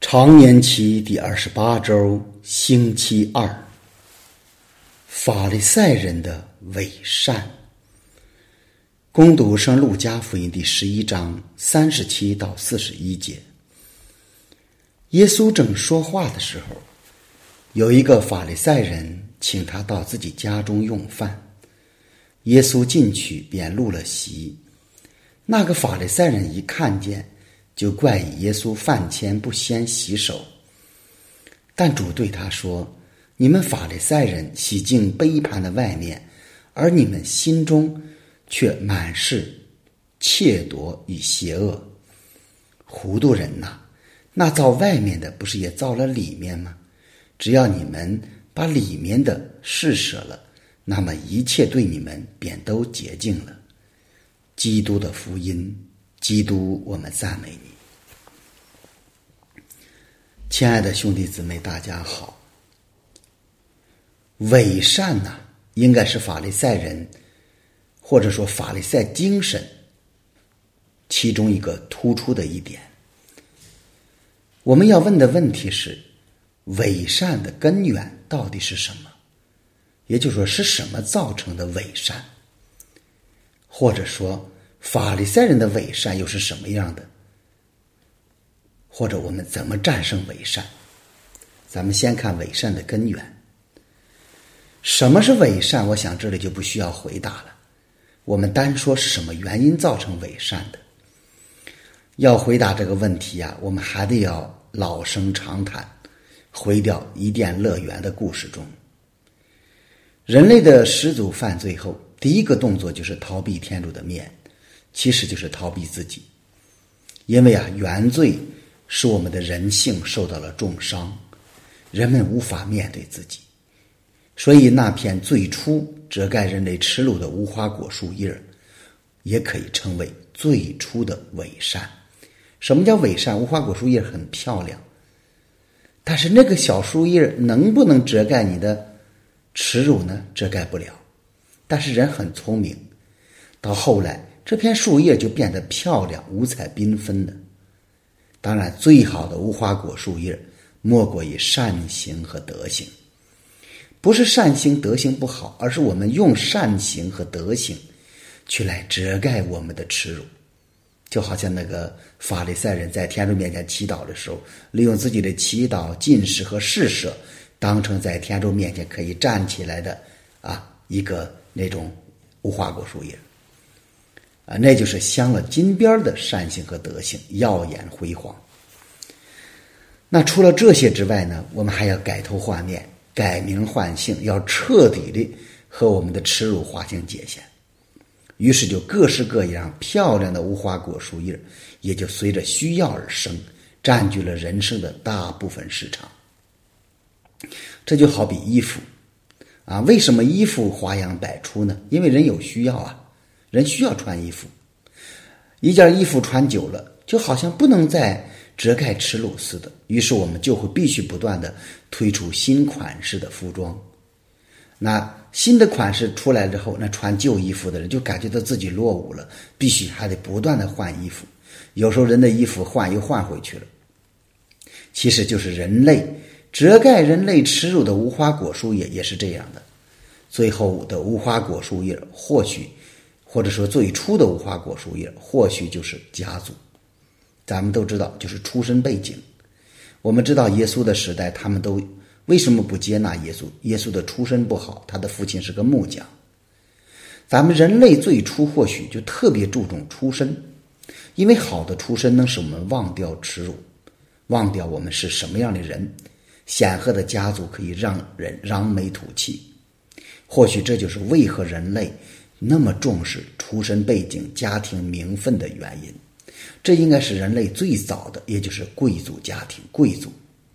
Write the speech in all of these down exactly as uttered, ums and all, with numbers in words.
常年期第二十八周，星期二。法利赛人的伪善。攻读圣路加福音第十一章三十七到四十一节。耶稣正说话的时候，有一个法利赛人请他到自己家中用饭。耶稣进去便入了席。那个法利赛人一看见，就怪以耶稣饭前不先洗手。但主对他说：你们法利赛人洗净杯盘的外面，而你们心中却满是窃夺与邪恶。糊涂人呐，那造外面的不是也造了里面吗？只要你们把里面的施舍了，那么一切对你们便都洁净了。基督的福音，基督，我们赞美你。亲爱的兄弟姊妹，大家好。伪善呐、啊，应该是法利赛人或者说法利赛精神其中一个突出的一点。我们要问的问题是，伪善的根源到底是什么？也就是说，是什么造成的伪善？或者说法利赛人的伪善又是什么样的？或者我们怎么战胜伪善？咱们先看伪善的根源。什么是伪善？我想这里就不需要回答了。我们单说是什么原因造成伪善的。要回答这个问题啊，我们还得要老生常谈，回到伊甸乐园的故事中。人类的始祖犯罪后，第一个动作就是逃避天主的面，其实就是逃避自己。因为啊，原罪使我们的人性受到了重伤，人们无法面对自己。所以那片最初遮盖人类耻辱的无花果树叶，也可以称为最初的伪善。什么叫伪善？无花果树叶很漂亮，但是那个小树叶能不能遮盖你的耻辱呢？遮盖不了。但是人很聪明，到后来这片树叶就变得漂亮，五彩缤纷的。当然最好的无花果树叶莫过于善行和德行。不是善行德行不好，而是我们用善行和德行去来遮盖我们的耻辱。就好像那个法利赛人在天主面前祈祷的时候，利用自己的祈祷、进食和施舍当成在天主面前可以站起来的啊一个那种无花果树叶啊，那就是镶了金边的善行和德行，耀眼辉煌。那除了这些之外呢，我们还要改头换面，改名换姓，要彻底的和我们的耻辱划清界限。于是就各式各样漂亮的无花果树叶也就随着需要而生，占据了人生的大部分市场。这就好比衣服啊，为什么衣服花样百出呢？因为人有需要啊，人需要穿衣服。一件衣服穿久了，就好像不能再遮盖耻辱似的，于是我们就会必须不断的推出新款式的服装。那新的款式出来之后，那穿旧衣服的人就感觉到自己落伍了，必须还得不断的换衣服。有时候人的衣服换又换回去了。其实就是人类遮盖人类耻辱的无花果树叶也是这样的。最后的无花果树叶或许或者说最初的无花果树叶或许就是家族。咱们都知道就是出身背景。我们知道耶稣的时代，他们都为什么不接纳耶稣？耶稣的出身不好，他的父亲是个木匠。咱们人类最初或许就特别注重出身，因为好的出身能使我们忘掉耻辱，忘掉我们是什么样的人。显赫的家族可以让人扬眉吐气。或许这就是为何人类那么重视出身背景、家庭名分的原因。这应该是人类最早的，也就是贵族家庭，贵族。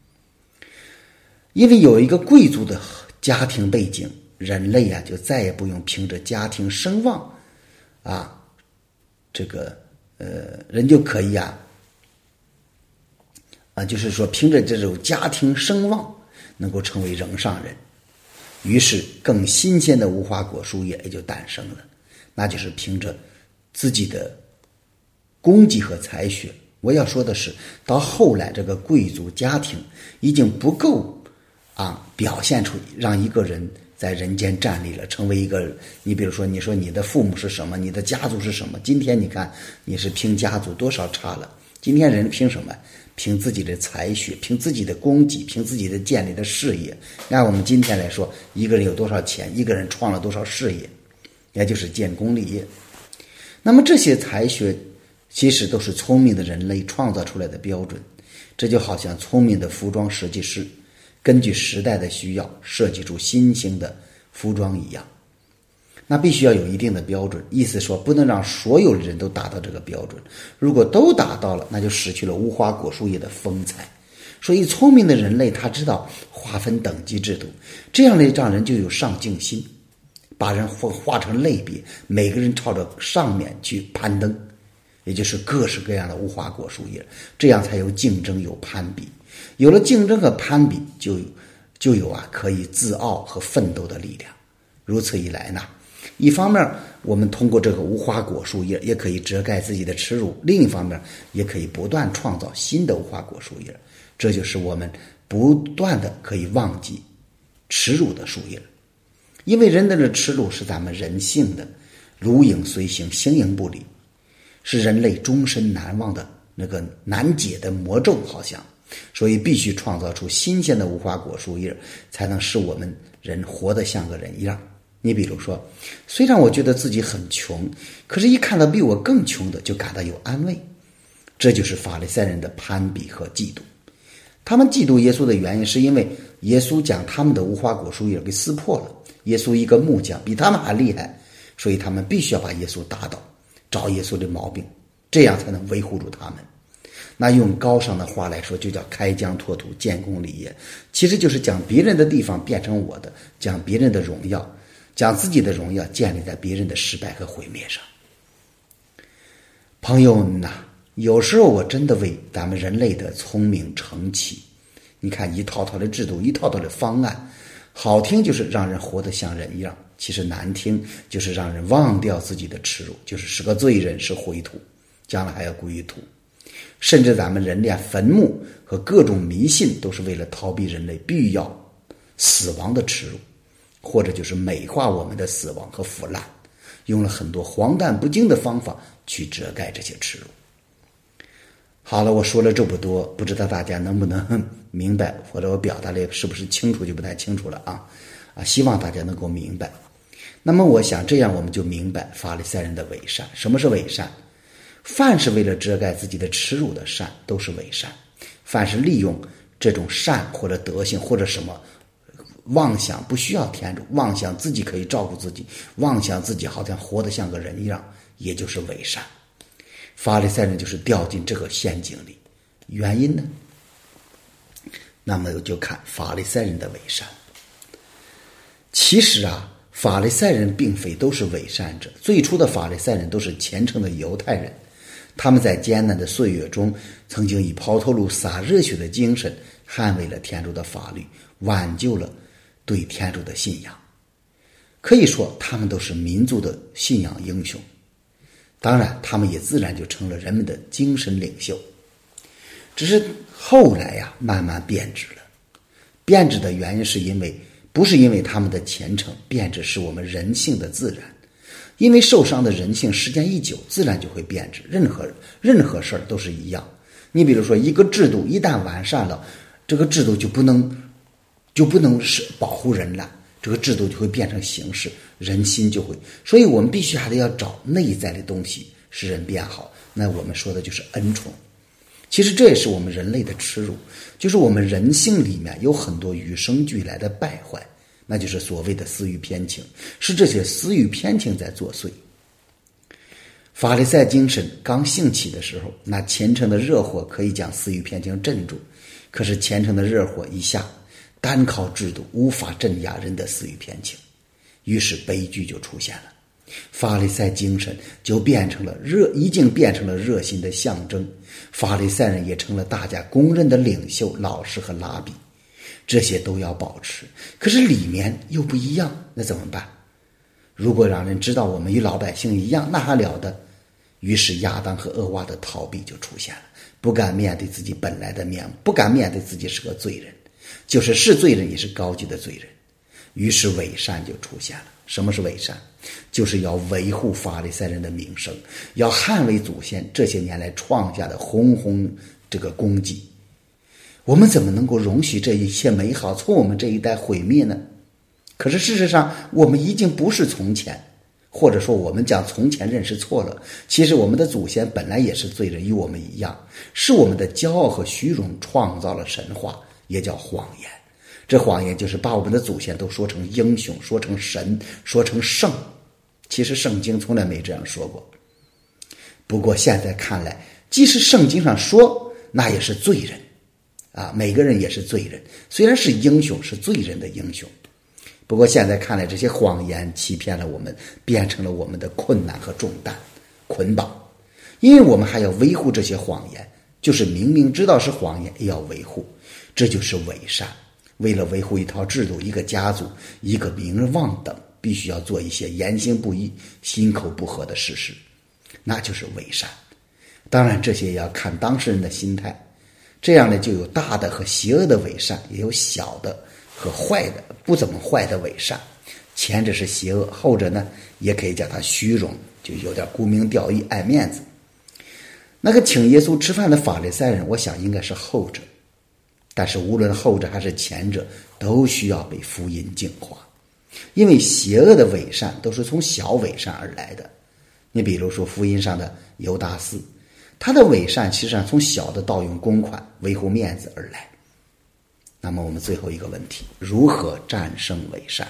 因为有一个贵族的家庭背景，人类啊就再也不用凭着家庭声望啊，这个呃人就可以啊啊，就是说凭着这种家庭声望能够成为人上人。于是更新鲜的无花果树叶也就诞生了，那就是凭着自己的功绩和才学我要说的是，到后来这个贵族家庭已经不够啊表现出让一个人在人间站立了，成为一个，你比如说你说你的父母是什么，你的家族是什么，今天你看你是凭家族多少差了，今天人凭什么？凭自己的才学，凭自己的功绩，凭自己的建立的事业。按我们今天来说，一个人有多少钱，一个人创了多少事业，也就是建功立业。那么这些才学其实都是聪明的人类创造出来的标准，这就好像聪明的服装设计师根据时代的需要设计出新兴的服装一样。那必须要有一定的标准，意思说不能让所有人都达到这个标准，如果都达到了，那就失去了无花果树叶的风采。所以聪明的人类他知道划分等级制度，这样的让人就有上进心，把人划成类别，每个人朝着上面去攀登，也就是各式各样的无花果树叶，这样才有竞争，有攀比。有了竞争和攀比，就有就有啊可以自傲和奋斗的力量。如此一来呢，一方面我们通过这个无花果树叶也可以遮盖自己的耻辱，另一方面也可以不断创造新的无花果树叶，这就是我们不断的可以忘记耻辱的树叶。因为人的耻辱是咱们人性的如影随形，形影不离，是人类终身难忘的那个难解的魔咒，好像，所以必须创造出新鲜的无花果树叶，才能使我们人活得像个人一样。你比如说，虽然我觉得自己很穷，可是一看到比我更穷的就感到有安慰，这就是法利赛人的攀比和嫉妒。他们嫉妒耶稣的原因是因为耶稣将他们的无花果树叶给撕破了，耶稣一个木匠比他们还厉害，所以他们必须要把耶稣打倒，找耶稣的毛病，这样才能维护住他们。那用高尚的话来说，就叫开疆拓土，建功立业，其实就是将别人的地方变成我的，将别人的荣耀，将自己的荣耀建立在别人的失败和毁灭上。朋友们呐、啊，有时候我真的为咱们人类的聪明成器。你看一套套的制度，一套套的方案，好听就是让人活得像人一样，其实难听就是让人忘掉自己的耻辱，就是是个罪人，是灰土，将来还要归于土。甚至咱们人连坟墓和各种迷信都是为了逃避人类必要死亡的耻辱，或者就是美化我们的死亡和腐烂，用了很多荒诞不经的方法去遮盖这些耻辱。好了，我说了这么多，不知道大家能不能明白，或者我表达的是不是清楚就不太清楚了啊啊！希望大家能够明白。那么我想这样我们就明白法利赛人的伪善。什么是伪善？凡是为了遮盖自己的耻辱的善都是伪善，凡是利用这种善或者德行或者什么妄想不需要天主，妄想自己可以照顾自己，妄想自己好像活得像个人一样，也就是伪善。法利赛人就是掉进这个陷阱里，原因呢？那么就看法利赛人的伪善。其实啊，法利赛人并非都是伪善者，最初的法利赛人都是虔诚的犹太人，他们在艰难的岁月中曾经以抛头颅洒热血的精神捍卫了天主的法律，挽救了对天主的信仰。可以说他们都是民族的信仰英雄，当然他们也自然就成了人们的精神领袖。只是后来呀、啊，慢慢变质了。变质的原因是因为不是因为他们的虔诚，变质是我们人性的自然。因为受伤的人性时间一久，自然就会变质。任何任何事儿都是一样。你比如说，一个制度一旦完善了，这个制度就不能就不能是保护人了，这个制度就会变成形式，人心就会。所以我们必须还得要找内在的东西使人变好。那我们说的就是恩宠。其实这也是我们人类的耻辱，就是我们人性里面有很多与生俱来的败坏，那就是所谓的私欲偏情，是这些私欲偏情在作祟。法利赛精神刚兴起的时候，那虔诚的热火可以将私欲偏情镇住，可是虔诚的热火一下，单靠制度无法镇压人的私欲偏情，于是悲剧就出现了。法利赛精神就变成了热，已经变成了热心的象征。法利赛人也成了大家公认的领袖、老师和拉比，这些都要保持。可是里面又不一样，那怎么办？如果让人知道我们与老百姓一样，那还了得？ 于是亚当和厄娃的逃避就出现了，不敢面对自己本来的面目，不敢面对自己是个罪人，就是是罪人也是高级的罪人。于是伪善就出现了。什么是伪善？就是要维护法利赛人的名声，要捍卫祖先这些年来创下的宏宏这个功绩。我们怎么能够容许这一切美好从我们这一代毁灭呢？可是事实上我们已经不是从前，或者说我们将从前认识错了。其实我们的祖先本来也是罪人，与我们一样，是我们的骄傲和虚荣创造了神话，也叫谎言。这谎言就是把我们的祖先都说成英雄，说成神，说成圣。其实圣经从来没这样说过。不过现在看来，即使圣经上说，那也是罪人啊，每个人也是罪人，虽然是英雄，是罪人的英雄。不过现在看来，这些谎言欺骗了我们，变成了我们的困难和重担，捆绑。因为我们还要维护这些谎言，就是明明知道是谎言也要维护，这就是伪善。为了维护一套制度，一个家族，一个名望等，必须要做一些言行不一、心口不合的事实，那就是伪善。当然这些也要看当事人的心态，这样呢就有大的和邪恶的伪善，也有小的和坏的不怎么坏的伪善。前者是邪恶，后者呢也可以叫它虚荣，就有点沽名钓誉、爱面子。那个请耶稣吃饭的法利赛人，我想应该是后者。但是无论后者还是前者，都需要被福音净化，因为邪恶的伪善都是从小伪善而来的。你比如说福音上的犹大斯，他的伪善其实上从小的盗用公款、维护面子而来。那么我们最后一个问题，如何战胜伪善？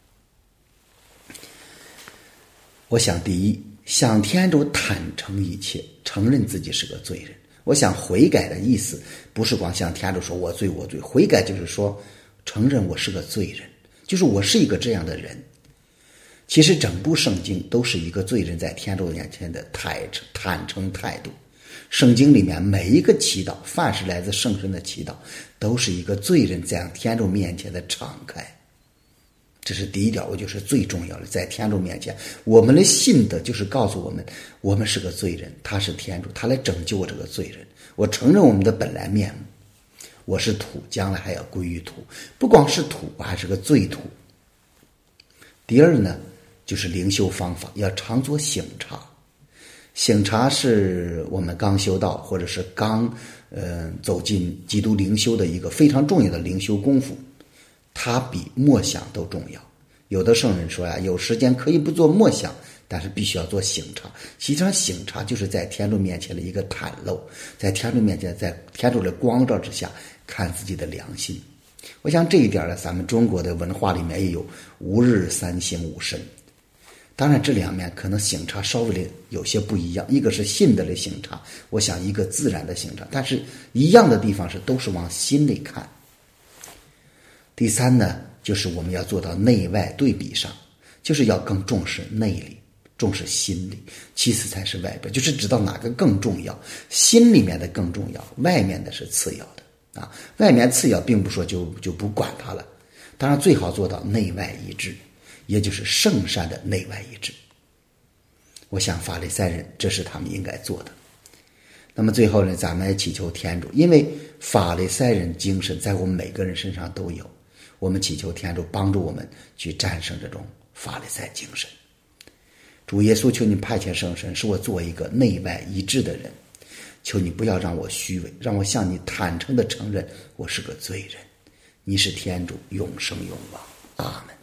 我想第一，向天主坦诚一切，承认自己是个罪人。我想悔改的意思不是光向天主说我罪我罪，悔改就是说承认我是个罪人，就是我是一个这样的人。其实整部圣经都是一个罪人在天主面前的坦坦诚态度。圣经里面每一个祈祷，凡是来自圣神的祈祷，都是一个罪人在天主面前的敞开。这是第一点，我就是最重要的。在天主面前，我们的信德就是告诉我们，我们是个罪人，他是天主，他来拯救我这个罪人。我承认我们的本来面目，我是土，将来还要归于土。不光是土，我还是个罪土。第二呢，就是灵修方法，要常做省察。省察是我们刚修道或者是刚呃走进基督灵修的一个非常重要的灵修功夫。它比默想都重要。有的圣人说呀，有时间可以不做默想，但是必须要做省察。实际上省察就是在天主面前的一个袒露，在天主面前，在天主的光照之下看自己的良心。我想这一点呢，咱们中国的文化里面也有吾日三省吾身。当然这两面可能省察稍微的有些不一样，一个是信德的省察，我想一个自然的省察，但是一样的地方是都是往心里看。第三呢，就是我们要做到内外对比上，就是要更重视内里，重视心里，其次才是外边，就是知道哪个更重要，心里面的更重要，外面的是次要的啊。外面次要并不说就就不管它了，当然最好做到内外一致，也就是圣善的内外一致。我想法利赛人这是他们应该做的。那么最后呢，咱们祈求天主，因为法利赛人精神在我们每个人身上都有，我们祈求天主帮助我们去战胜这种法利赛精神。主耶稣，求你派遣圣神，使我做一个内外一致的人。求你不要让我虚伪，让我向你坦诚地承认我是个罪人。你是天主，永生永王。阿们。